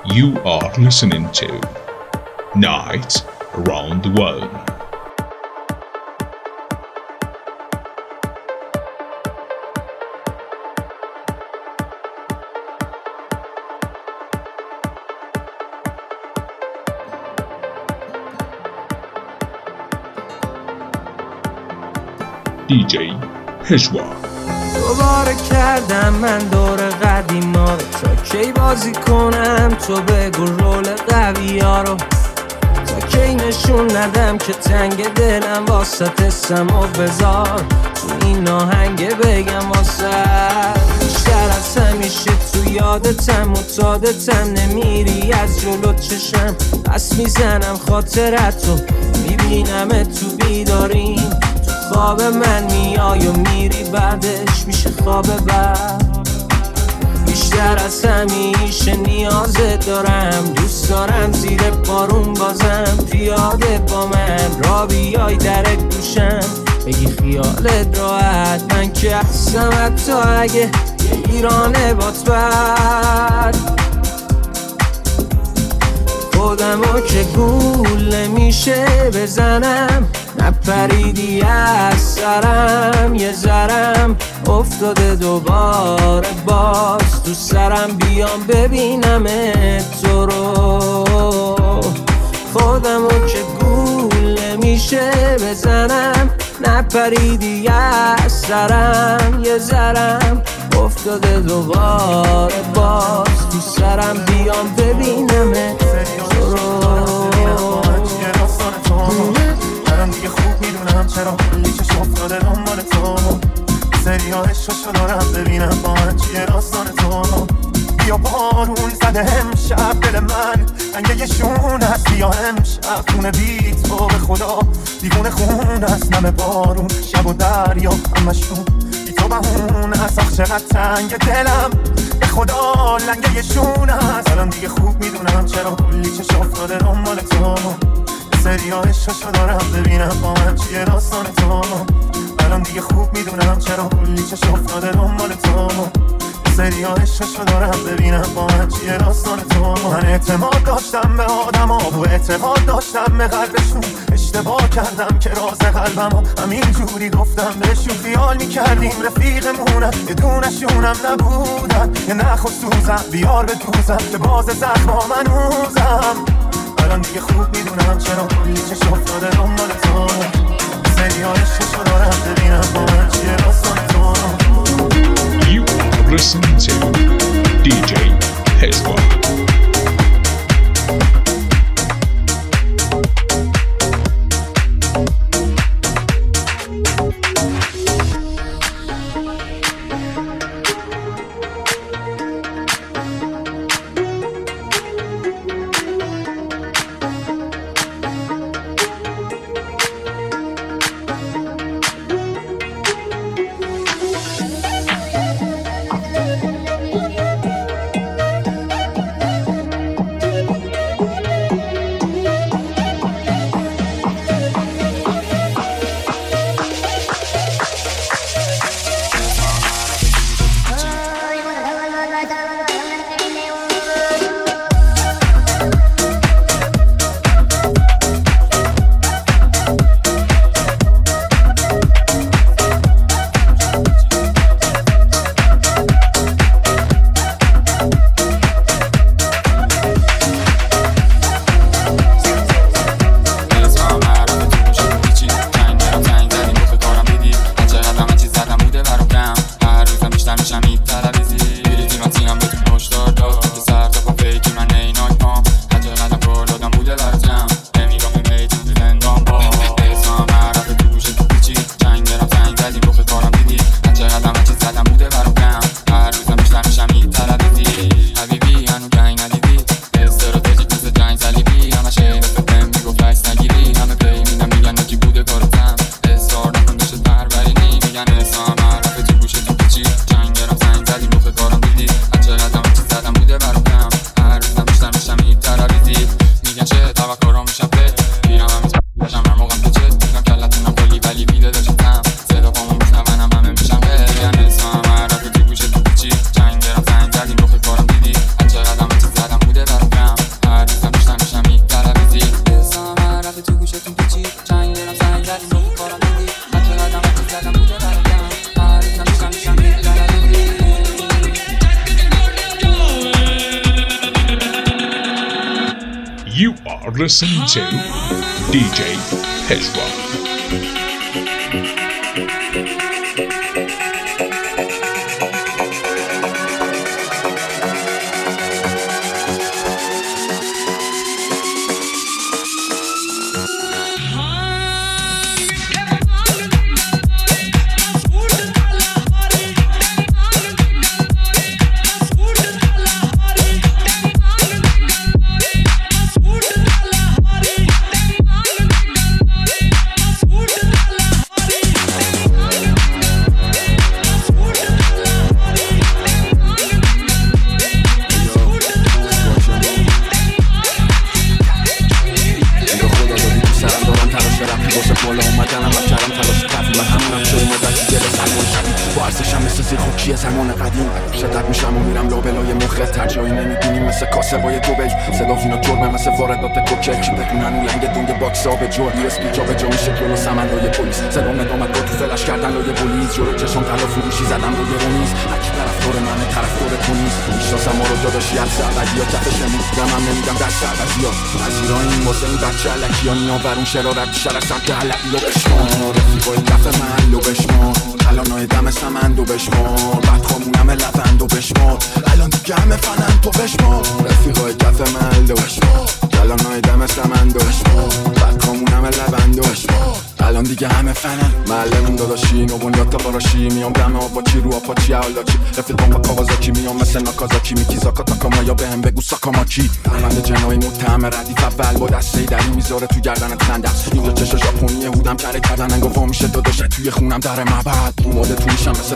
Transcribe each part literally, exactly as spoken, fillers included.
You are listening to Nights Around the World. دی جی پژوا. دوباره کردم من دور قدیما رو، تا کی بازی کنم تو بگو رول قوی ها رو، تا کی نشون ندم که تنگ دلم واسه اسم و بذار تو این آهنگ بگم واسه بیشتر از همیشه تو یادتم متادتم، نمیری از جلو چشم پس میزنم خاطرتو، میبینم تو بیداریم خواب من میای و میری بعدش میشه خواب بعد. بیشتر از همیشه نیازت دارم، دوست دارم زیر بارون بازم پیاده با من را بیای در گوشم بگی خیالت راحت، من که هستم حتی اگه یه ایرانه بات بد. خودمو که گول نمیشه بزنم، نپریدی از سرم یه ذرم افتاده دوباره باز تو سرم، بیام ببینم تو رو. خودمو که گول نمیشه بزنم، نپریدی از سرم یه ذرم افتاده دوباره باز تو سرم، بیام ببینم تو رو. من دیگه خوب میدونم چرا کلی چشم افتاده دنبال تو، سری ها عشقشو دارم ببینم با من چیه داستان تو. بیا بارون زده امشب دل من رنگه یه شون هست، بیا امشب خونه بی تو به خدا دیوونه خون هست، نم بارون شب و دریا همشون بی تو بهون هست. آخ چقدر تنگ دلم به خدا لنگه یه شون هست. الان دیگه خوب میدونم چرا کلی چشم افتاده دنبال تو، سری ها عشقشو دارم ببینم با من چیه داستان تو. الان دیگه خوب میدونم چرا کلی چشم افتاده دنبال تو، سری ها عشقشو دارم ببینم با من چیه داستان تو. من اعتماد داشتم به آدم ها و اعتماد داشتم به قلبشون، اشتباه کردم که راز قلبم ها همین جوری گفتم بهشون. خیال میکردیم رفیقمونم یه دونشونم نبودن، یه نخ و سوزم بیار به دوزم که باز زخم ها من اوزم. الان دیگه خوب میدونم چرا کلی چشم افتاده دنبال تو، سری ها عشقشو دارم ببینم با من چیه داستان تو. You are listening to دی جی پژوا. are listening to D J Peshwa. جور یو اس بی جا به جا میشه جلو سمندای پلیس صدا ندامت با تو فلش کردن لای پلیس جلو چشم طلا فروشی زدم روی رونیز هرکی طرفدار منه طرفدار تو نیست میشناسم ما رو داداشی هر سعودی ها کفش نمیدم هم نمیدم دست سعودی ها از ایران این واسه این بچه علکی ها میان ورون شرارت بیشتر از سمت علقی ها بشمان رفیقای کف محل و بشمان الانای دم سمند و بشمان بعد خامونم لبند و بشمان الان دیگه همه فنند تو بشمان رفیقای کف محل و بشمان الانای دم سمند و بشمان بعد خامونم لبند و بشمان الان دیگه همه فنن معلمون داداشی نو بنیاد تا باراشی میام دم آپاچی رو آپاچی حالاچی رفیقام با کاوازاکی میام مثل ناکازاکی میکیزاکا تاکاما یا بهم بگو ساکاماکی بند جنایی متهم ردیف اول با دسته دری میذاره تو گردنت خنده اینجا چشا ژاپنی هودم کره کردن انگار وا میشه داداشه توی خونم در مبد اوماده تو میشم مثل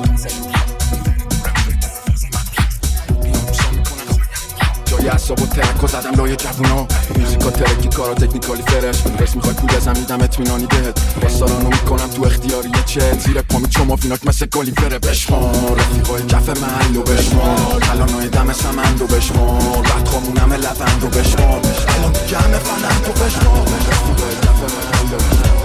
جای اصاب و ترک و زدم لای جوونا موزیکا ترکی کارا تکنیکالی فرش رس میخوای پول ازم میدم اطمینانی بهت باستارانو میکنم تو اختیاری چه زیر پامی چما فیناک مثل گالی فره بشمار رفیقای کف محل و بشمار الانای دم سمند و بشمار بعد خامونم لبند و بشمار الان دیگه همه فنند و بشمار رفیقای کف محل و بشمار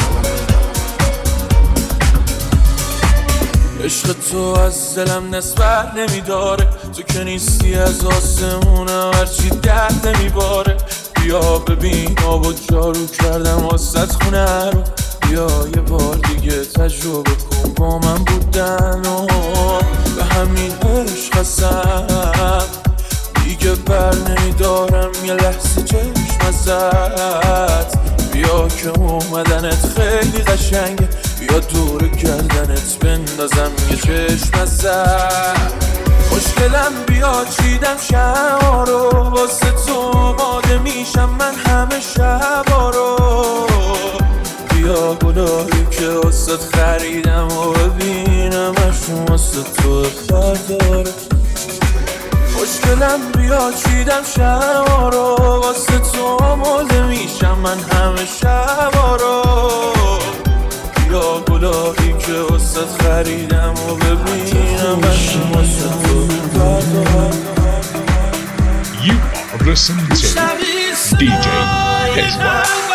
عشق تو از دلم نسبت نمیداره تو که نیستی از آسمونم هرچی درد نمیباره بیا ببین آب و جارو کردم واسط خونه رو بیا یه بار دیگه تجربه کن با من بودن و به همین عشق هستم دیگه بر نمیدارم یه لحظه چشم ازت بیا که اومدنت خیلی قشنگه بیا دور گردنت بندازم یه چشم ازت خوشگلم بیا چیدم شما رو واسه تو ماده میشم من همه شبا رو بیا گلایی که واسه خریدم و ببینم اشون واسه تو برداره خوشگلم بیا چیدم شما رو واسه تو ماده میشم من همه شبا رو بیا گلایی که واسه خریدم و ببینم اشون واسه تو برداره You are listening to D J Peshwa.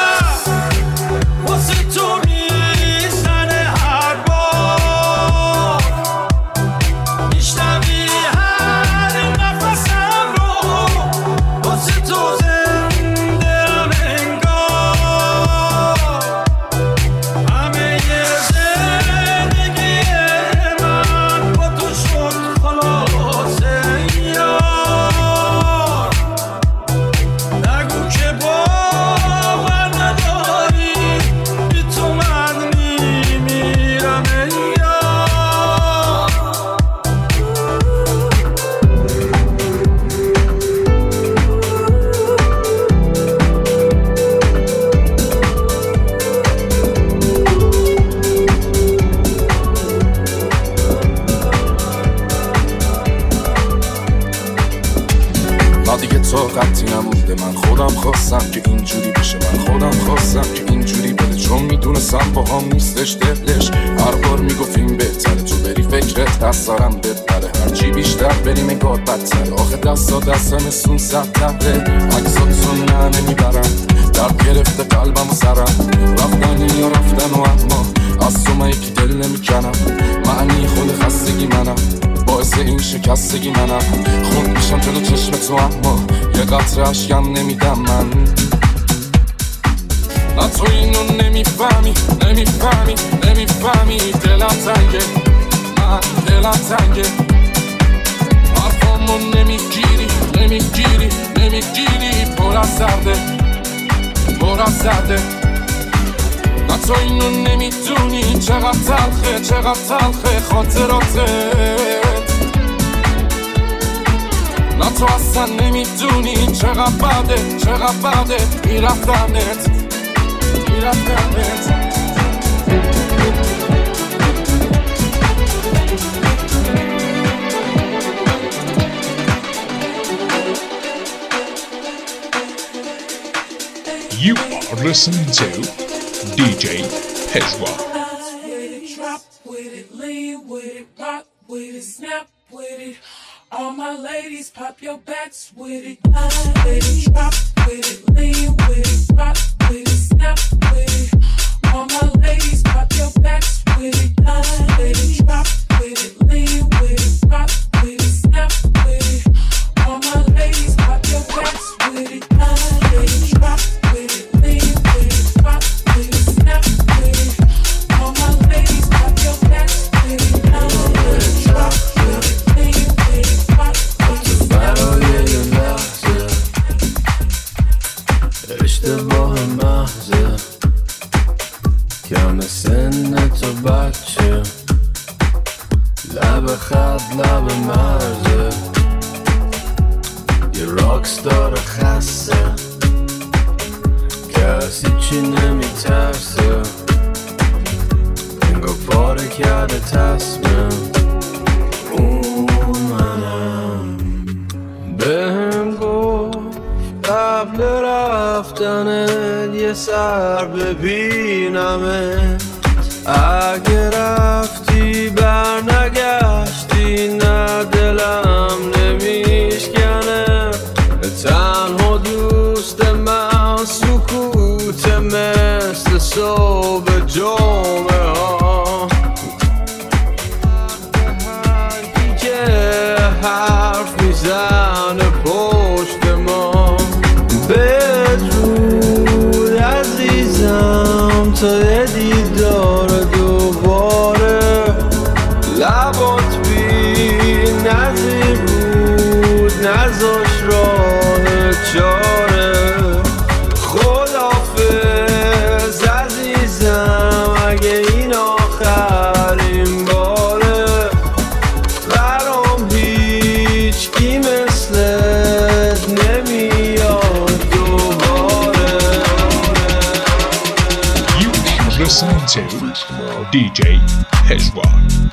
خواستم که اینجوری بشه من خودم خواستم که اینجوری بده چون میدونستم با هم نیستش دلش هر بار میگفتیم بهتره تو بری فکرت دست دارم بهتره هرچی بیشتر بریم انگار بدتر آخه دستا دست نسون سب تره عکساتون نه نمیبرم درد گرفته قلبم و سرم رفتنی یا رفتن و اما از تو من یکی دل نمیکنم معنی خود خستگی منم باعث این شکستگی منم خون میشم جلو چشم تو اما یه قطره اشکم نمیدم من تو اینو نمیفهمی نمیفهمی نمیفهمی دلم تنگه من دلم تنگه حرفامو نمیگیری نمیگیری نمیگیری پر از درده پر از درده نه تو اینو نمیدونی چقدر تلخه چقدر تلخه خاطراتت نه تو اصلا نمیدونی چقدر بده چقدر بده میرفتنت میرفتنت You are listening to D J Peshwa. Drop with it, lean with it, rock with it, snap with it. All my ladies, pop your backs with it. Line with it, drop with it, lean with it, rock with it, snap with it. All my ladies, pop your backs with it. Line with it, drop with it, lean with it, rock with it, snap with it. All my ladies, pop your backs with it. Line with it, drop with it, lean with it, rock with it, snap with it. All my ladies, pop your backs with it. Line with it, drop with it, lean with it, rock with it, snap with it. اشتباه محضه کم سن تو بچه لب خط لب مرزه یه راکستار خسته کسی چی نمیترسه انگار پاره کرده تصمیم اون منم بهم گفت قبل رفتنت یه سر ببینمت اگه رفتی بر نگشتی نه دلم نمیشکنه تنها دوست من سکوت مثل صبح جمعه ها هرکی که حرف میزنه پشت ما بدرود عزیزم تا یه دیدار دوباره لبات بی نظیر بود نذاش راه چاره خداحافظ عزیزم اگه این آخرین باره برام هیچکی مثلت نمیاد دوباره You are listening to D J Peshwa.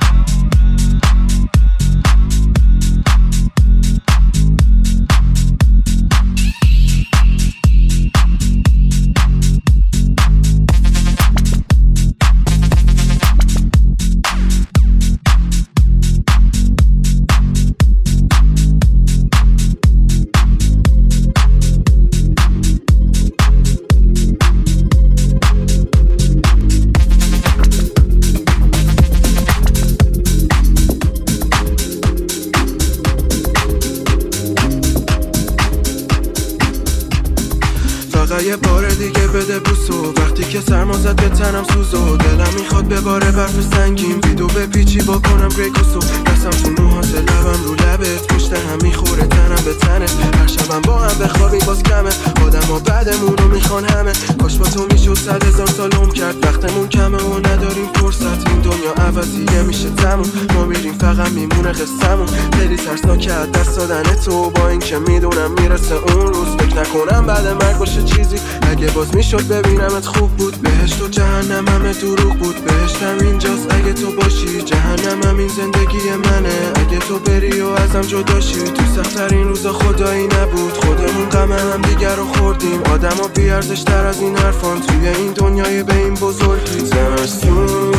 یه بار دیگه بده بوسو وقتی که سرما زد به تنم سوزو دلم میخواد بباره برف سنگین ویدو به پیچی با کنم گریکوسو دستم تو موهات لبم رو لبت پشت هم میخوره تنم به تنت هر شبم با هم بخوابیم باز کمه آدم ها بعدمون رو میخوان همه کاش با تو میشد صد هزار سال عمر کرد وقتمون کمه و نداریم فرصت این دنیا عوضیه میشه تموم ما میریم فقط میمونه قصه‌مون خیلی ترسناکه از دست دادن تو با این که میدونم میرسه اون روز فکر نکنم بعد مرگ باشه چیزی اگه باز میشد ببینمت خوب بود بهشت و جهنم همه دروغ بود بهشتم اینجاست اگه تو باشی جهنم هم این زندگی منه اگه تو بری و ازم جداشی تو سخت‌ترین روزا خدایی نبود خودمون غم هم دیگر رو خوردیم آدم ها بیارزش تر از این حرفان توی این دنیای به این بزرگی زمستون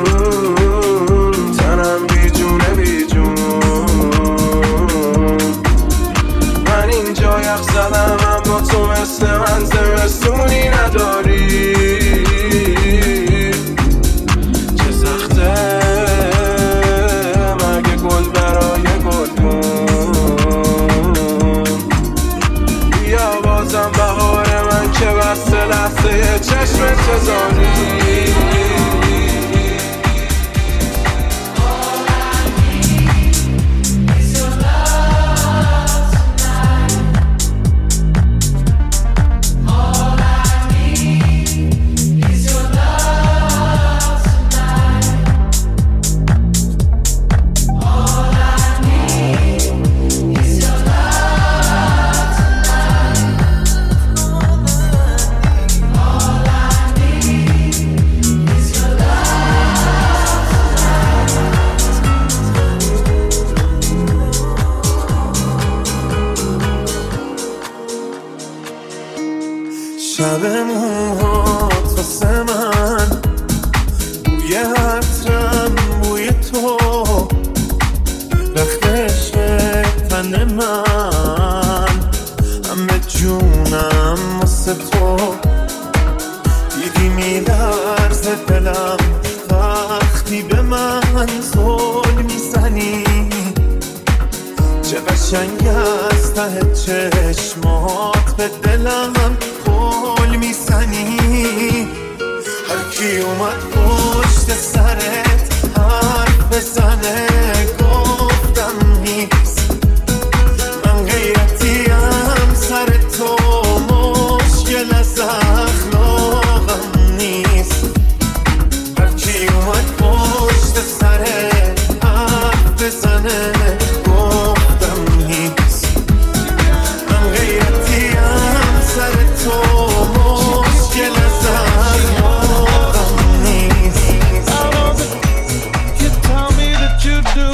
تنم بی جونه بی جون من اینجا یخ زدم اما تو مثل من زمستونی نداری چه سخته مگه گل برای گلدون بیا بازم بهار من که بسته لحظه چشم شب موهات واسه من بوی عطرم بوی تو رختش تن من همه جونم واسه تو دیدی میلرزه دلم وقتی به من زل میزنی چه قشنگ از ته چشمات به دلم قول میزنی هر کی اومد پشت سرت حرف بزنه گفتم نیست من غیرتیم سر تو مشکل از اخلاقم نیست هر کی اومد پشت سرت حرف بزنه گفتم نیست من غیرتیم سر تو مشکل از اخلاقم نیست You tell me that you do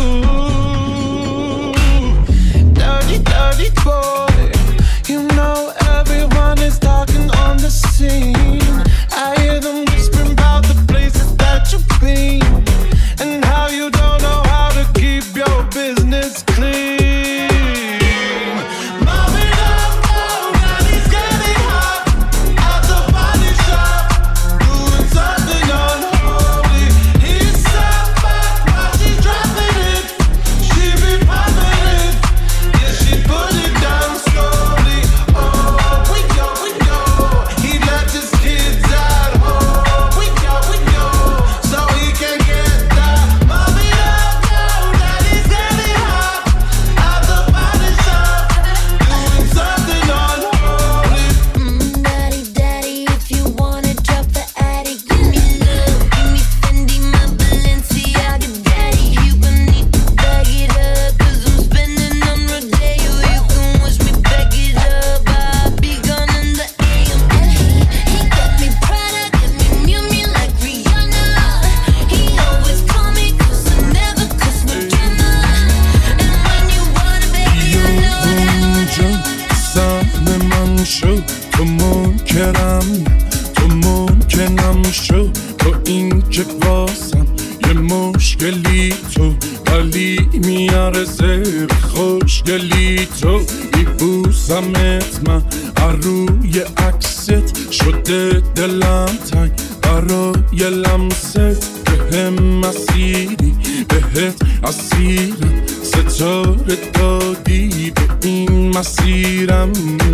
Dirty, dirty boy You know everyone is talking on the scene I hear them whispering about the places that you've been And how you don't know how to keep your business clean Mommy don't know that he's getting hot At the body shop Doing something unholy He's so bad while she's dropping it She be popping it Yeah, she put it down slowly Oh, we know, we know He left his kids at home We know, we know So he can get that Mommy don't know that he's getting hot At the body shop Doing something unholy Mm, daddy, daddy, if you wanna drop the attic, give me love, give me Fendi, my Balenciaga, daddy. You gon' need to bag it up, 'cause I'm spending on Rodeo. You can wish me back it up, I'll be gone in the A M. And he, he got me Prada, got me Miu Miu like Rihanna. He always call me 'cause I never cause no drama. And when you want it, baby, I know it, I know it, I know it. سهم من شو تو منکرم تو ممکنم شو تو این که واسم یه مشکلی تو ولی میارزه خوشگلی تو میبوسمت من روی عکست شده دلم تنگ برای لمست به هم مسیری بهت اسیرم ستاره دادی به این مسیرم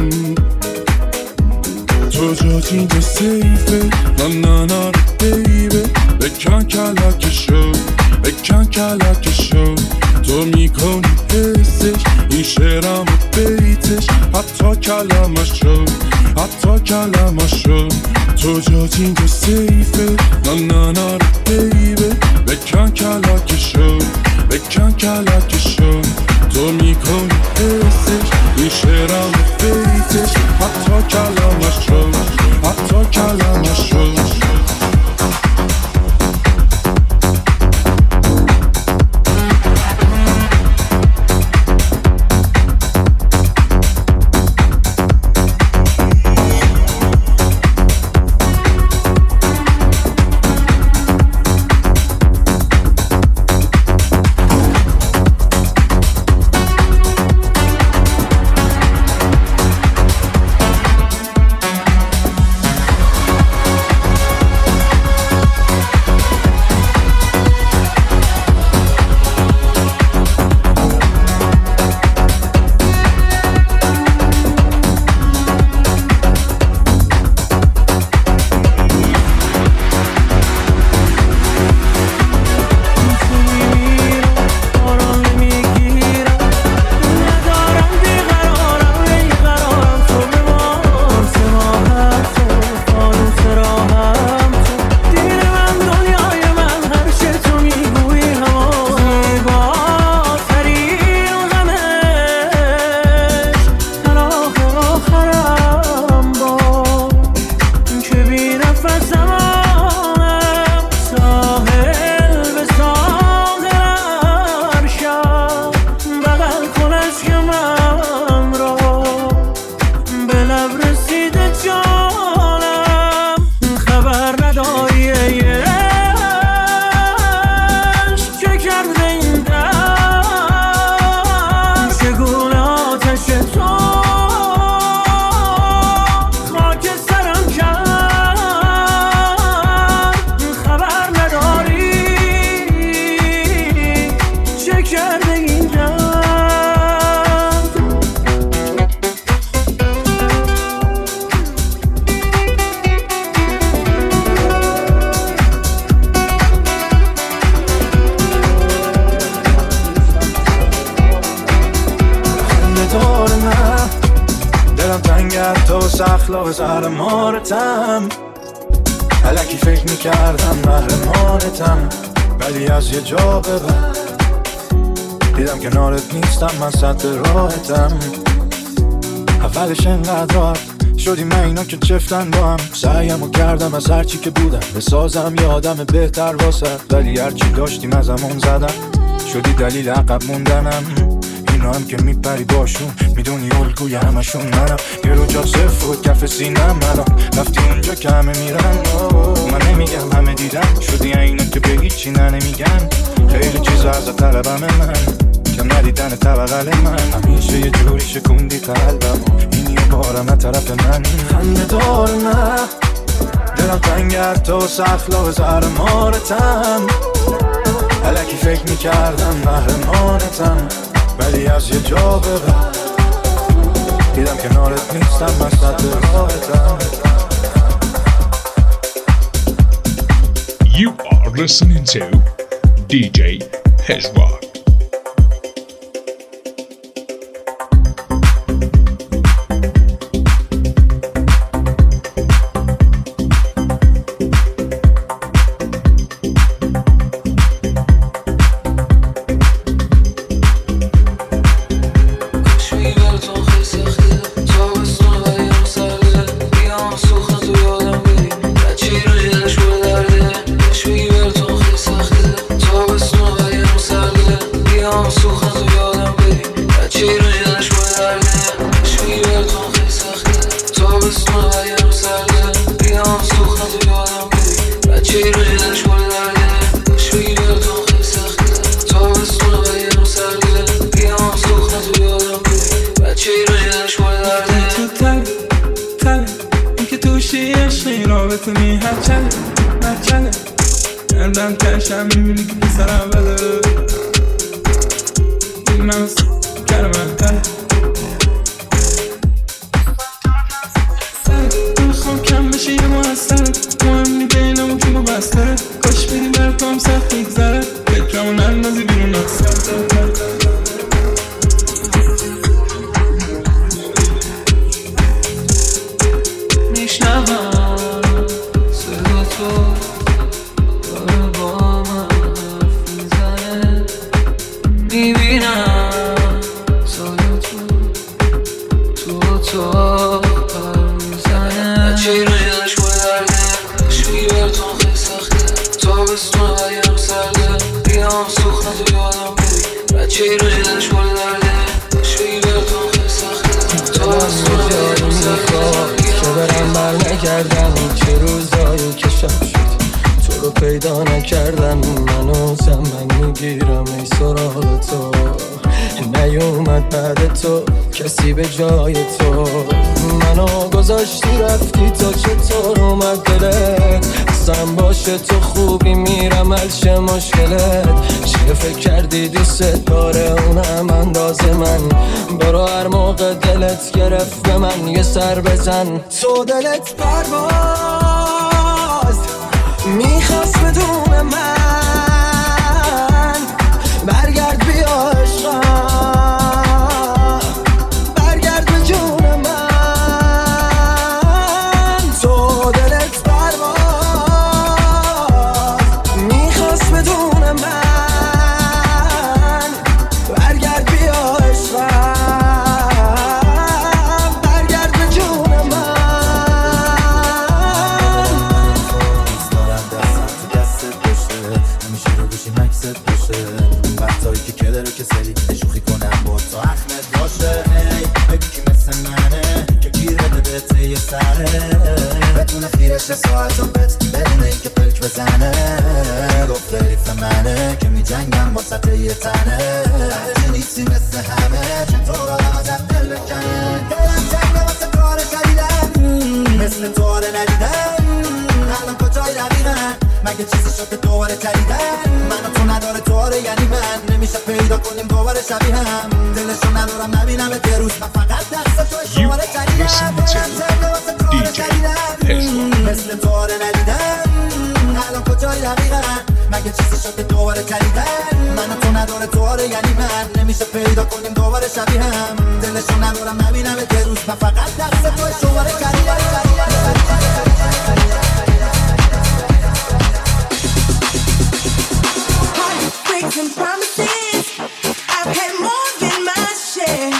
تو جات اینجا سیفه نه نه نه بیبه بکن کلکشو بکن کلکشو تو میکنی حسش این شعرم و بیتش حتی کلمشو حتی کلمشو تو جات اینجا سیفه نه نه نه بیبه بکن کلکشو بکن کلکشو تو میکنی حسش این شعرم و بیتش حتی کلمشو حتی کلمشو کرده این دم چگونه آتش تو خاک سرم کرد خبر نداری چه کرده این دم تو سخلاق زهر مارتم الکی فکر میکردم محرمانتم ولی از یه جا به بعد دیدم کنارت نیستم من سطح راحتم اولش انقدر راحت شدیم من اینا که چفتن با هم سعیمو کردم از هرچی که بودم بسازم یه آدم بهتر واسه ولی هرچی داشتیم از همون زدم شدی دلیل عقب موندنم اینا هم که میپری باشون میدونی الگوی همشون منم یه رو جا صفر بود کف سینم الان رفتی اونجا که همه میرن من نمیگم همه دیدن شدی اینا که به هیچی نه نمیگن خیلی چیزا از طلبم من کم ندیدن طبقل من همیشه یه جوری شکوندی قلبم اینی بارم از طرف من خنده دار نه دلم تنگت تو سخلاق زهر مارتم الکی فکر میکردم محرمانتم ولی از یه جا به بعد دیدم کنارت نیستم من سطح راحتم You are listening to دی جی Hezrock. تو دلت پرواز میخواست بدون من برگرد بیا عشقم برگرد به جون من تو دلت پرواز میخواست بدون من برگرد بیا عشقم بتونه خیرش ساعت و بت بدونه این که پلک بزنه گفت ریف منه که می جنگم من واسه یه تنه تو نیستی مثل همه چطور آدم ازت دل بکنه دلم تنگه واسه کار خریدن مثل تو آره ندیدن الان کجای دقیقا مگه چیزی شد که دوباره تریدن من و تو نداره تو آره یعنی من نمیشه پیدا کنیم دوباره شبیه هم دلشو ندارم نبینم یه روز من فقط دست تو شماره تریدن دلم تنگه واسه کار خریدن مثل تو آره ندیدن الان کجای دقیقا مگه چیزی شد که دوباره تریدن من و تو نداره تو آره یعنی من نمیشه پیدا کنیم دوباره شبیه هم دلشو ندارم نبینم یه روز من فقط دست تو شماره تریدن And promises, I've had more than my share.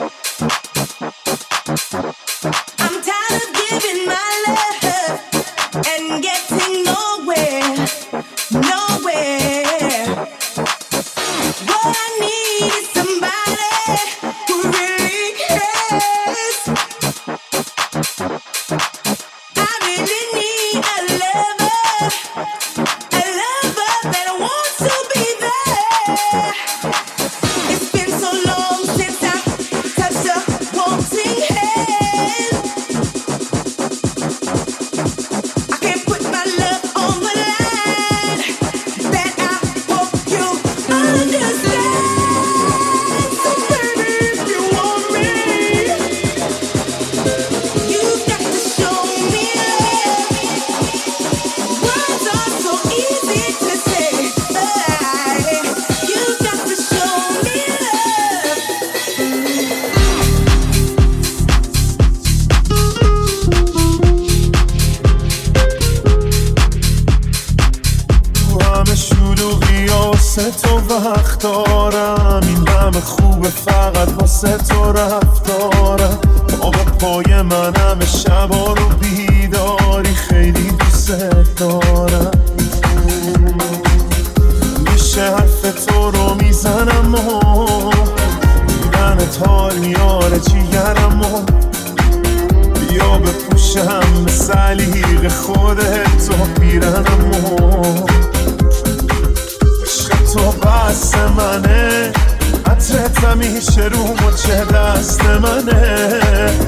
I'm tired of giving my love and getting nowhere, nowhere. What I need is somebody who really cares. I really need a lover, a lover that wants to be there. It's been so long since I touched a wanting hand. I can't put my love on the line. That I hope you understand. So baby, if you want me, you've got to show me love. Words are so easy to say. You've got to show me love. تو همه شلوغی واسه تو وقت دارم این همه خوبه فقط واسه تو رفتارم پا به پای من همه شبا رو بیداری خیلی دوست دارم میشه حرف تو رو میزنم و میرنت حال میاره جیگرم و بیا بپوشم به سلیق خودت و پیرنم و عشق تو بس منه عطرت همیشه رو مچه دست منه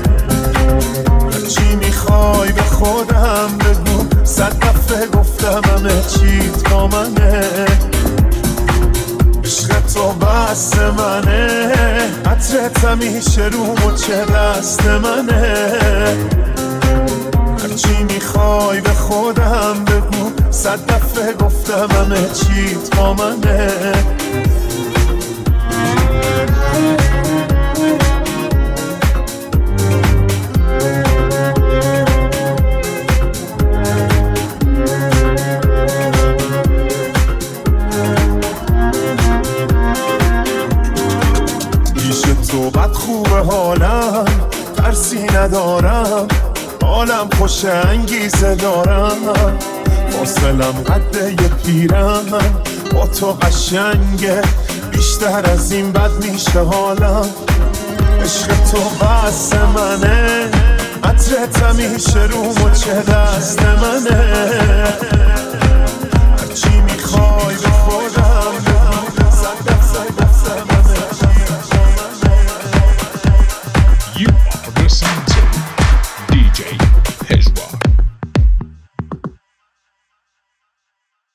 هرچی میخوای به خودم بگو صد دفعه گفتم همه چیت با منه عشق تو بس منه عطرت همیشه رو مچه دست منه هرچی میخوای به خودم بگو صد دفعه گفتم همه چیت با منه تو بد خوبه حالم ترسی ندارم حالم خوش انگیزه دارم فاصلم قد یه پیرم با تو قشنگه بیشتر از این بد میشه حالم عشق تو بس منه عطرت همیشه رو مچه دست منه